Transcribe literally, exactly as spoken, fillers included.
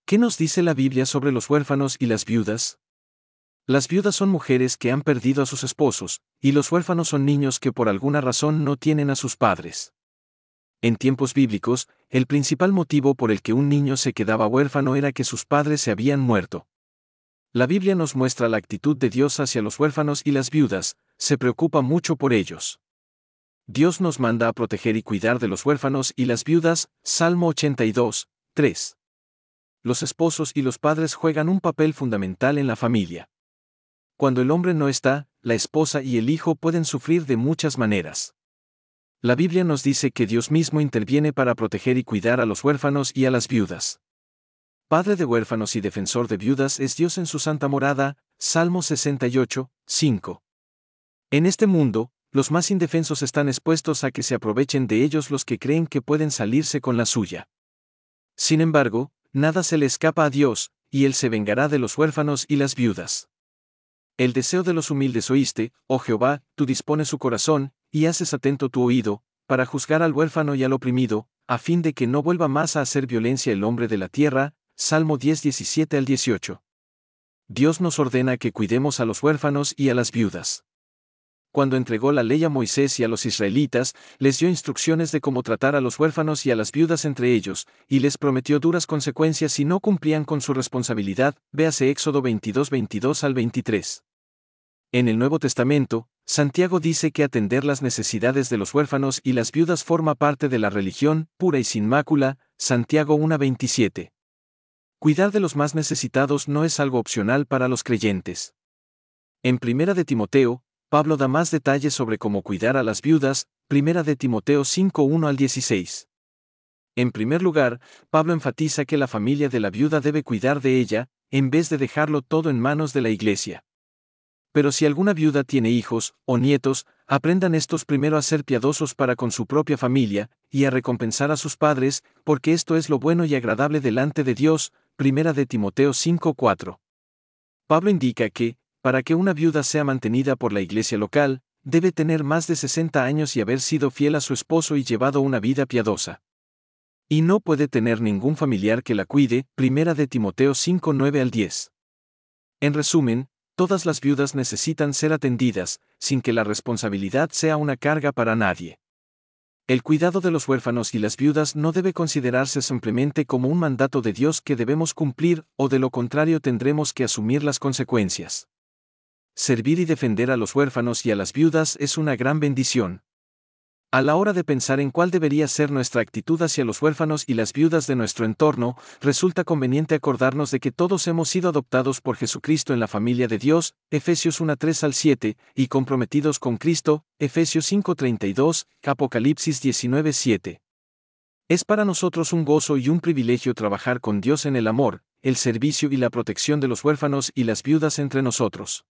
¿Qué nos dice la Biblia sobre los huérfanos y las viudas? Las viudas son mujeres que han perdido a sus esposos, y los huérfanos son niños que por alguna razón no tienen a sus padres. En tiempos bíblicos, el principal motivo por el que un niño se quedaba huérfano era que sus padres se habían muerto. La Biblia nos muestra la actitud de Dios hacia los huérfanos y las viudas, se preocupa mucho por ellos. Dios nos manda a proteger y cuidar de los huérfanos y las viudas, Salmo ochenta y dos, tres. Los esposos y los padres juegan un papel fundamental en la familia. Cuando el hombre no está, la esposa y el hijo pueden sufrir de muchas maneras. La Biblia nos dice que Dios mismo interviene para proteger y cuidar a los huérfanos y a las viudas. Padre de huérfanos y defensor de viudas es Dios en su santa morada, Salmo sesenta y ocho, cinco. En este mundo, los más indefensos están expuestos a que se aprovechen de ellos los que creen que pueden salirse con la suya. Sin embargo, nada se le escapa a Dios, y Él se vengará de los huérfanos y las viudas. El deseo de los humildes oíste, oh Jehová, tú dispones su corazón, y haces atento tu oído, para juzgar al huérfano y al oprimido, a fin de que no vuelva más a hacer violencia el hombre de la tierra, Salmo diez, diecisiete al dieciocho. Dios nos ordena que cuidemos a los huérfanos y a las viudas. Cuando entregó la ley a Moisés y a los israelitas, les dio instrucciones de cómo tratar a los huérfanos y a las viudas entre ellos, y les prometió duras consecuencias si no cumplían con su responsabilidad, véase Éxodo veintidós, veintidós al veintitrés. En el Nuevo Testamento, Santiago dice que atender las necesidades de los huérfanos y las viudas forma parte de la religión, pura y sin mácula, Santiago uno veintisiete. Cuidar de los más necesitados no es algo opcional para los creyentes. En Primera de Timoteo, Pablo da más detalles sobre cómo cuidar a las viudas, Primera de Timoteo cinco, uno al dieciséis. En primer lugar, Pablo enfatiza que la familia de la viuda debe cuidar de ella, en vez de dejarlo todo en manos de la iglesia. Pero si alguna viuda tiene hijos, o nietos, aprendan estos primero a ser piadosos para con su propia familia, y a recompensar a sus padres, porque esto es lo bueno y agradable delante de Dios, Primera de Timoteo cinco, cuatro. Pablo indica que, para que una viuda sea mantenida por la iglesia local, debe tener más de sesenta años y haber sido fiel a su esposo y llevado una vida piadosa. Y no puede tener ningún familiar que la cuide, Primera de Timoteo cinco, nueve al diez. En resumen, todas las viudas necesitan ser atendidas, sin que la responsabilidad sea una carga para nadie. El cuidado de los huérfanos y las viudas no debe considerarse simplemente como un mandato de Dios que debemos cumplir, o de lo contrario tendremos que asumir las consecuencias. Servir y defender a los huérfanos y a las viudas es una gran bendición. A la hora de pensar en cuál debería ser nuestra actitud hacia los huérfanos y las viudas de nuestro entorno, resulta conveniente acordarnos de que todos hemos sido adoptados por Jesucristo en la familia de Dios, Efesios uno, tres al siete, y comprometidos con Cristo, Efesios cinco, treinta y dos, Apocalipsis diecinueve, siete. Es para nosotros un gozo y un privilegio trabajar con Dios en el amor, el servicio y la protección de los huérfanos y las viudas entre nosotros.